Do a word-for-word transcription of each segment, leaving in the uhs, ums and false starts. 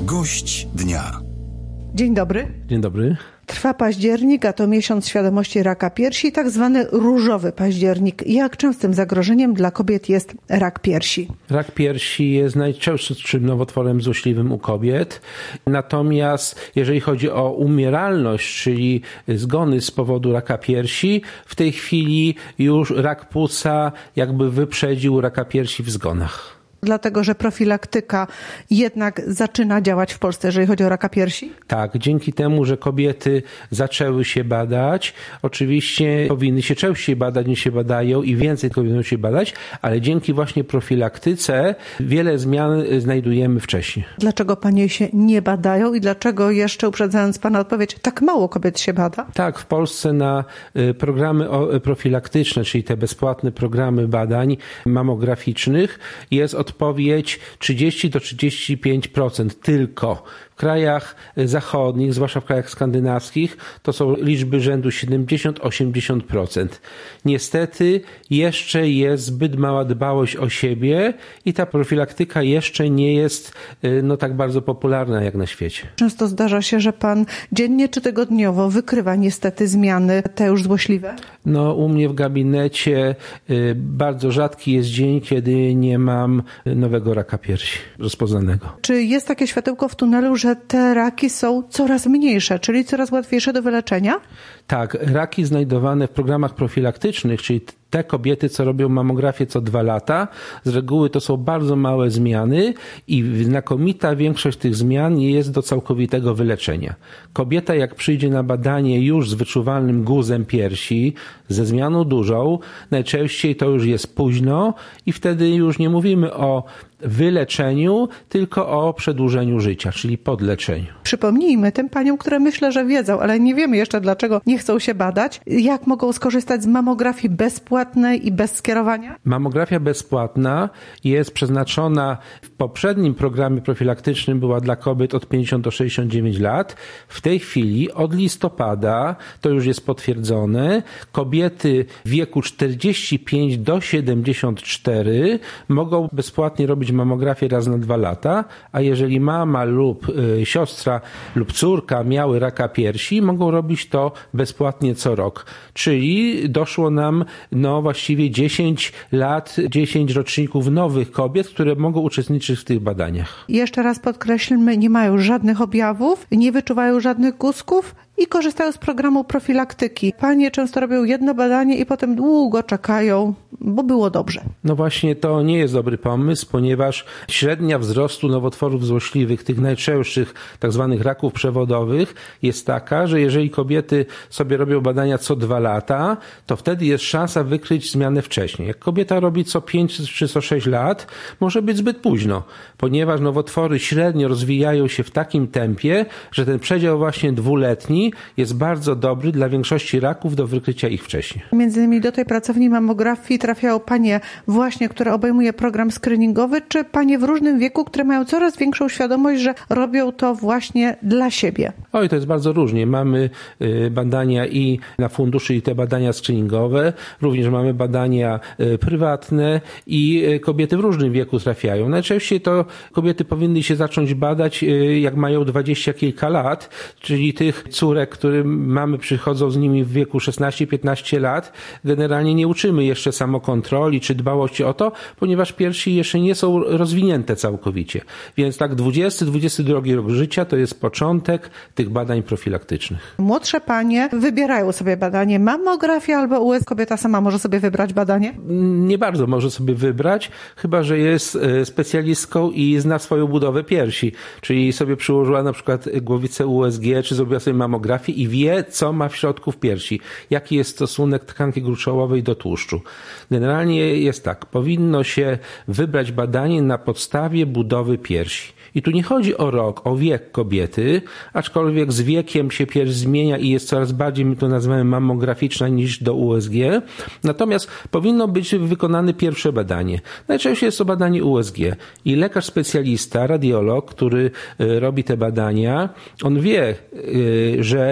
Gość dnia. Dzień dobry. Dzień dobry. Trwa październik, a to miesiąc świadomości raka piersi, tak zwany różowy październik. Jak częstym zagrożeniem dla kobiet jest rak piersi? Rak piersi jest najczęstszym nowotworem złośliwym u kobiet. Natomiast jeżeli chodzi o umieralność, czyli zgony z powodu raka piersi, w tej chwili już rak płuca jakby wyprzedził raka piersi w zgonach. Dlatego, że profilaktyka jednak zaczyna działać w Polsce, jeżeli chodzi o raka piersi? Tak, dzięki temu, że kobiety zaczęły się badać, oczywiście powinny się częściej badać niż się badają i więcej powinno się badać, ale dzięki właśnie profilaktyce wiele zmian znajdujemy wcześniej. Dlaczego panie się nie badają i dlaczego jeszcze, uprzedzając pana odpowiedź, tak mało kobiet się bada? Tak, w Polsce na programy profilaktyczne, czyli te bezpłatne programy badań mamograficznych jest odpowiedź trzydzieści do trzydziestu pięciu procent tylko. W krajach zachodnich, zwłaszcza w krajach skandynawskich, to są liczby rzędu siedemdziesiąt do osiemdziesięciu procent. Niestety jeszcze jest zbyt mała dbałość o siebie i ta profilaktyka jeszcze nie jest no, tak bardzo popularna jak na świecie. Często zdarza się, że pan dziennie czy tygodniowo wykrywa niestety zmiany te już złośliwe? No u mnie w gabinecie bardzo rzadki jest dzień, kiedy nie mam nowego raka piersi rozpoznanego. Czy jest takie światełko w tunelu, że te raki są coraz mniejsze, czyli coraz łatwiejsze do wyleczenia? Tak, raki znajdowane w programach profilaktycznych, czyli te kobiety, co robią mamografię co dwa lata, z reguły to są bardzo małe zmiany i znakomita większość tych zmian jest do całkowitego wyleczenia. Kobieta jak przyjdzie na badanie już z wyczuwalnym guzem piersi, ze zmianą dużą, najczęściej to już jest późno i wtedy już nie mówimy o wyleczeniu, tylko o przedłużeniu życia, czyli podleczeniu. Przypomnijmy tym paniom, które myślę, że wiedzą, ale nie wiemy jeszcze dlaczego nie chcą się badać, jak mogą skorzystać z mamografii bezpłatnej i bez skierowania? Mamografia bezpłatna jest przeznaczona w poprzednim programie profilaktycznym była dla kobiet od pięćdziesięciu do sześćdziesięciu dziewięciu lat. W tej chwili od listopada, to już jest potwierdzone, kobiety w wieku czterdzieści pięć do siedemdziesięciu czterech mogą bezpłatnie robić mamografię raz na dwa lata, a jeżeli mama lub y, siostra lub córka miały raka piersi, mogą robić to bezpłatnie co rok. Czyli doszło nam no właściwie dziesięć lat, dziesięć roczników nowych kobiet, które mogą uczestniczyć w tych badaniach. Jeszcze raz podkreślmy, nie mają żadnych objawów, nie wyczuwają żadnych guzków i korzystają z programu profilaktyki. Panie często robią jedno badanie i potem długo czekają, bo było dobrze. No właśnie to nie jest dobry pomysł, ponieważ średnia wzrostu nowotworów złośliwych, tych najczęstszych tak zwanych raków przewodowych jest taka, że jeżeli kobiety sobie robią badania co dwa lata, to wtedy jest szansa wykryć zmianę wcześniej. Jak kobieta robi co pięć czy co sześć lat, może być zbyt późno, ponieważ nowotwory średnio rozwijają się w takim tempie, że ten przedział właśnie dwuletni jest bardzo dobry dla większości raków do wykrycia ich wcześniej. Między innymi do tej pracowni mammografii trafiają panie właśnie, które obejmuje program screeningowy, czy panie w różnym wieku, które mają coraz większą świadomość, że robią to właśnie dla siebie? Oj, to jest bardzo różnie. Mamy badania i na funduszu i te badania screeningowe, również mamy badania prywatne i kobiety w różnym wieku trafiają. Najczęściej to kobiety powinny się zacząć badać jak mają dwadzieścia kilka lat, czyli tych córek, które mamy przychodzą z nimi w wieku szesnaście piętnaście lat, generalnie nie uczymy jeszcze samokontroli czy dbałości o to, ponieważ piersi jeszcze nie są rozwinięte całkowicie. Więc tak dwudziesty dwudziesty drugi rok życia to jest początek tych badań profilaktycznych. Młodsze panie wybierają sobie badanie mammografia albo U S G. Kobieta sama może sobie wybrać badanie? Nie bardzo może sobie wybrać, chyba że jest specjalistką i zna swoją budowę piersi, czyli sobie przyłożyła na przykład głowicę U S G czy zrobiła sobie mammografię i wie, co ma w środku w piersi, jaki jest stosunek tkanki gruczołowej do tłuszczu. Generalnie jest tak, powinno się wybrać badanie na podstawie budowy piersi. I tu nie chodzi o rok, o wiek kobiety, aczkolwiek z wiekiem się pierś zmienia i jest coraz bardziej, my to nazywamy mammograficzna niż do U S G. Natomiast powinno być wykonane pierwsze badanie. Najczęściej jest to badanie U S G i lekarz specjalista, radiolog, który robi te badania, on wie, że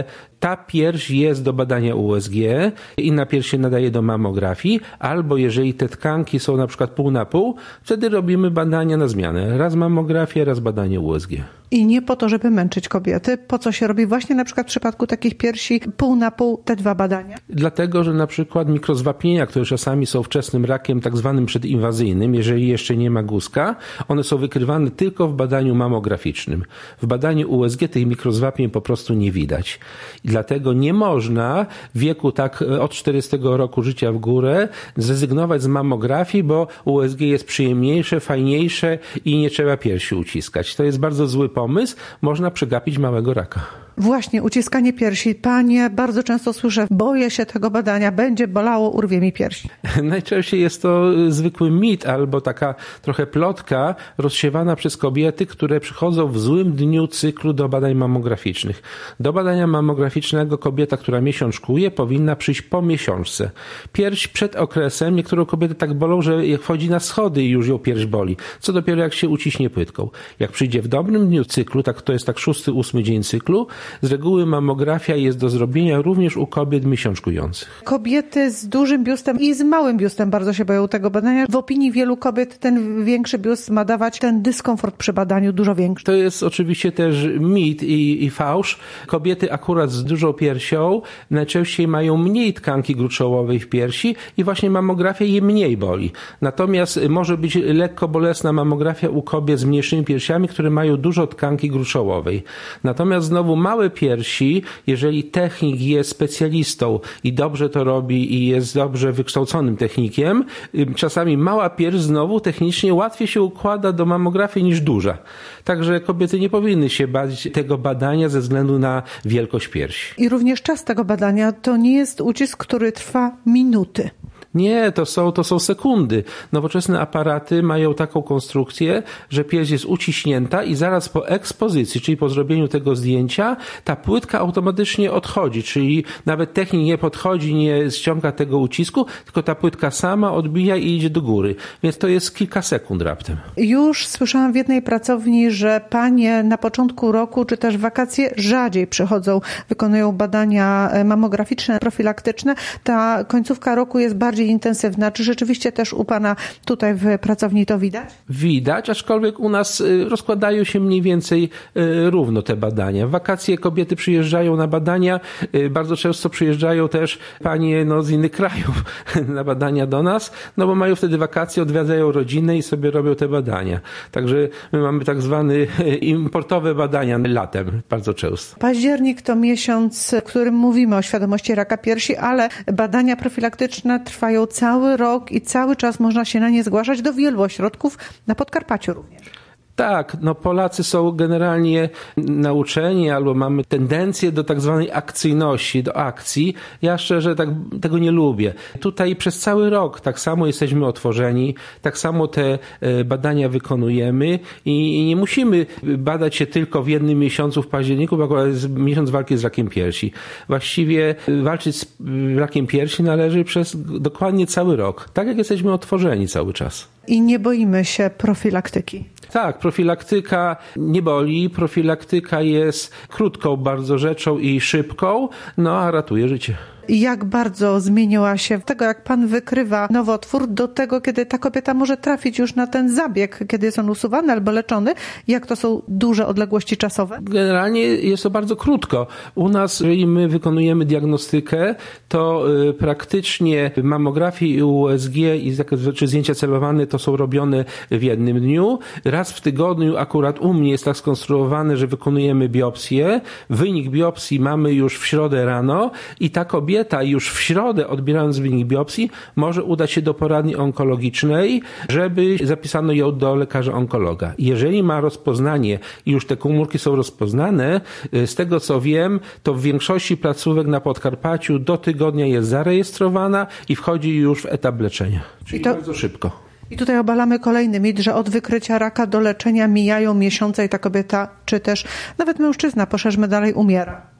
ta pierś jest do badania U S G, inna pierś się nadaje do mammografii, albo jeżeli te tkanki są na przykład pół na pół, wtedy robimy badania na zmianę. Raz mammografię, raz badanie U S G. I nie po to, żeby męczyć kobiety. Po co się robi właśnie na przykład w przypadku takich piersi pół na pół te dwa badania? Dlatego, że na przykład mikrozwapnienia, które czasami są wczesnym rakiem tak zwanym przedinwazyjnym, jeżeli jeszcze nie ma guzka, one są wykrywane tylko w badaniu mammograficznym. W badaniu U S G tych mikrozwapnień po prostu nie widać. I dlatego nie można w wieku tak od czterdziestego roku życia w górę zrezygnować z mammografii, bo U S G jest przyjemniejsze, fajniejsze i nie trzeba piersi uciskać. To jest bardzo zły pomysł. pomysł, można przegapić małego raka. Właśnie, uciskanie piersi. Panie, bardzo często słyszę, boję się tego badania, będzie bolało, urwie mi piersi. Najczęściej jest to zwykły mit albo taka trochę plotka rozsiewana przez kobiety, które przychodzą w złym dniu cyklu do badań mammograficznych. Do badania mammograficznego kobieta, która miesiączkuje, powinna przyjść po miesiączce. Pierś przed okresem, niektóre kobiety tak bolą, że jak wchodzi na schody i już ją pierś boli. Co dopiero jak się uciśnie płytką. Jak przyjdzie w dobrym dniu cyklu, tak to jest tak szósty, ósmy dzień cyklu, z reguły mammografia jest do zrobienia również u kobiet miesiączkujących. Kobiety z dużym biustem i z małym biustem bardzo się boją tego badania. W opinii wielu kobiet ten większy biust ma dawać ten dyskomfort przy badaniu dużo większy. To jest oczywiście też mit i, i fałsz. Kobiety akurat z dużą piersią najczęściej mają mniej tkanki gruczołowej w piersi i właśnie mammografia je mniej boli. Natomiast może być lekko bolesna mammografia u kobiet z mniejszymi piersiami, które mają dużo tkanki gruczołowej. Natomiast znowu małe piersi, jeżeli technik jest specjalistą i dobrze to robi i jest dobrze wykształconym technikiem, czasami mała pierś znowu technicznie łatwiej się układa do mammografii niż duża. Także kobiety nie powinny się bać tego badania ze względu na wielkość piersi. I również czas tego badania to nie jest ucisk, który trwa minuty. Nie, to są, to są sekundy. Nowoczesne aparaty mają taką konstrukcję, że pierś jest uciśnięta i zaraz po ekspozycji, czyli po zrobieniu tego zdjęcia, ta płytka automatycznie odchodzi, czyli nawet technik nie podchodzi, nie ściąga tego ucisku, tylko ta płytka sama odbija i idzie do góry. Więc to jest kilka sekund raptem. Już słyszałam w jednej pracowni, że panie na początku roku, czy też wakacje rzadziej przychodzą, wykonują badania mammograficzne, profilaktyczne. Ta końcówka roku jest bardziej intensywna. Czy rzeczywiście też u pana tutaj w pracowni to widać? Widać, aczkolwiek u nas rozkładają się mniej więcej równo te badania. W wakacje kobiety przyjeżdżają na badania, bardzo często przyjeżdżają też panie no, z innych krajów na badania do nas, no bo mają wtedy wakacje, odwiedzają rodzinę i sobie robią te badania. Także my mamy tak zwane importowe badania latem bardzo często. Październik to miesiąc, w którym mówimy o świadomości raka piersi, ale badania profilaktyczne trwają cały rok i cały czas można się na nie zgłaszać do wielu ośrodków, na Podkarpaciu również. Tak, no Polacy są generalnie nauczeni albo mamy tendencję do tak zwanej akcyjności, do akcji. Ja szczerze tak, tego nie lubię. Tutaj przez cały rok tak samo jesteśmy otworzeni, tak samo te badania wykonujemy i nie musimy badać się tylko w jednym miesiącu w październiku, bo akurat jest miesiąc walki z rakiem piersi. Właściwie walczyć z rakiem piersi należy przez dokładnie cały rok, tak jak jesteśmy otworzeni cały czas. I nie boimy się profilaktyki. Tak, profilaktyka nie boli, profilaktyka jest krótką bardzo rzeczą i szybką, no a ratuje życie. Jak bardzo zmieniła się tego, jak pan wykrywa nowotwór, do tego, kiedy ta kobieta może trafić już na ten zabieg, kiedy jest on usuwany albo leczony? Jak to są duże odległości czasowe? Generalnie jest to bardzo krótko. U nas, jeżeli my wykonujemy diagnostykę, to y, praktycznie mammografii i U S G i czy zdjęcia celowane to są robione w jednym dniu. Raz w tygodniu akurat u mnie jest tak skonstruowane, że wykonujemy biopsję. Wynik biopsji mamy już w środę rano i ta kobieta Kobieta już w środę, odbierając wynik biopsji, może udać się do poradni onkologicznej, żeby zapisano ją do lekarza onkologa. Jeżeli ma rozpoznanie i już te komórki są rozpoznane, z tego co wiem, to w większości placówek na Podkarpaciu do tygodnia jest zarejestrowana i wchodzi już w etap leczenia. Czyli to bardzo szybko. I tutaj obalamy kolejny mit, że od wykrycia raka do leczenia mijają miesiące i ta kobieta, czy też nawet mężczyzna, poszerzmy dalej, umiera.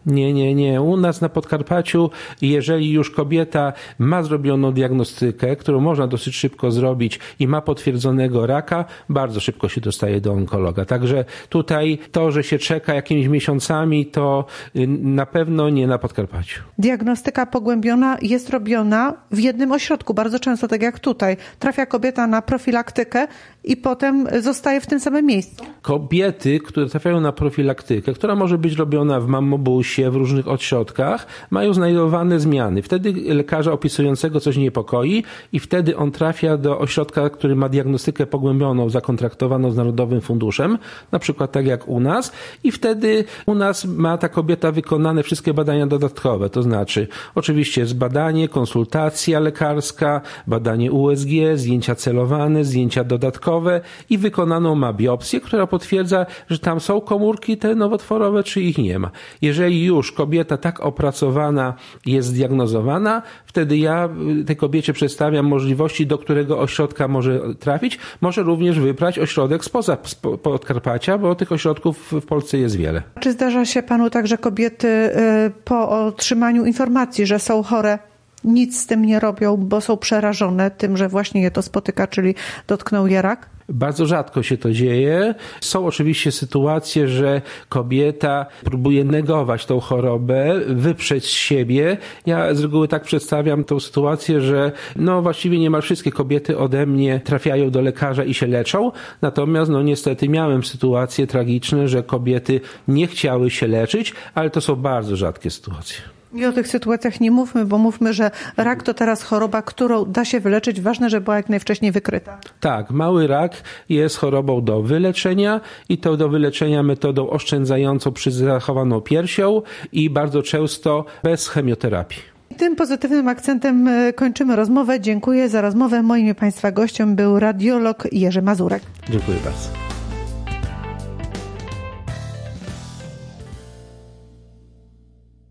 Nie, nie, nie. U nas na Podkarpaciu, jeżeli już kobieta ma zrobioną diagnostykę, którą można dosyć szybko zrobić i ma potwierdzonego raka, bardzo szybko się dostaje do onkologa. Także tutaj to, że się czeka jakimiś miesiącami, to na pewno nie na Podkarpaciu. Diagnostyka pogłębiona jest robiona w jednym ośrodku. Bardzo często, tak jak tutaj, trafia kobieta na profilaktykę i potem zostaje w tym samym miejscu. Kobiety, które trafiają na profilaktykę, która może być robiona w mammobusie, w różnych ośrodkach, mają znajdowane zmiany. Wtedy lekarza opisującego coś niepokoi i wtedy on trafia do ośrodka, który ma diagnostykę pogłębioną, zakontraktowaną z Narodowym Funduszem, na przykład tak jak u nas, i wtedy u nas ma ta kobieta wykonane wszystkie badania dodatkowe, to znaczy oczywiście zbadanie, konsultacja lekarska, badanie U S G, zdjęcia celowane, zdjęcia dodatkowe i wykonaną ma biopsję, która potwierdza, że tam są komórki te nowotworowe, czy ich nie ma. Jeżeli już kobieta tak opracowana jest zdiagnozowana, wtedy ja tej kobiecie przedstawiam możliwości, do którego ośrodka może trafić. Może również wybrać ośrodek spoza Podkarpacia, bo tych ośrodków w Polsce jest wiele. Czy zdarza się panu tak, że kobiety po otrzymaniu informacji, że są chore, nic z tym nie robią, bo są przerażone tym, że właśnie je to spotyka, czyli dotknął je rak? Bardzo rzadko się to dzieje. Są oczywiście sytuacje, że kobieta próbuje negować tą chorobę, wyprzeć z siebie. Ja z reguły tak przedstawiam tą sytuację, że no właściwie niemal wszystkie kobiety ode mnie trafiają do lekarza i się leczą. Natomiast no niestety miałem sytuacje tragiczne, że kobiety nie chciały się leczyć, ale to są bardzo rzadkie sytuacje. I o tych sytuacjach nie mówmy, bo mówmy, że rak to teraz choroba, którą da się wyleczyć. Ważne, żeby była jak najwcześniej wykryta. Tak, mały rak jest chorobą do wyleczenia i to do wyleczenia metodą oszczędzającą przy zachowaną piersią i bardzo często bez chemioterapii. Tym pozytywnym akcentem kończymy rozmowę. Dziękuję za rozmowę. Moim i Państwa gościem był radiolog Jerzy Mazurek. Dziękuję bardzo.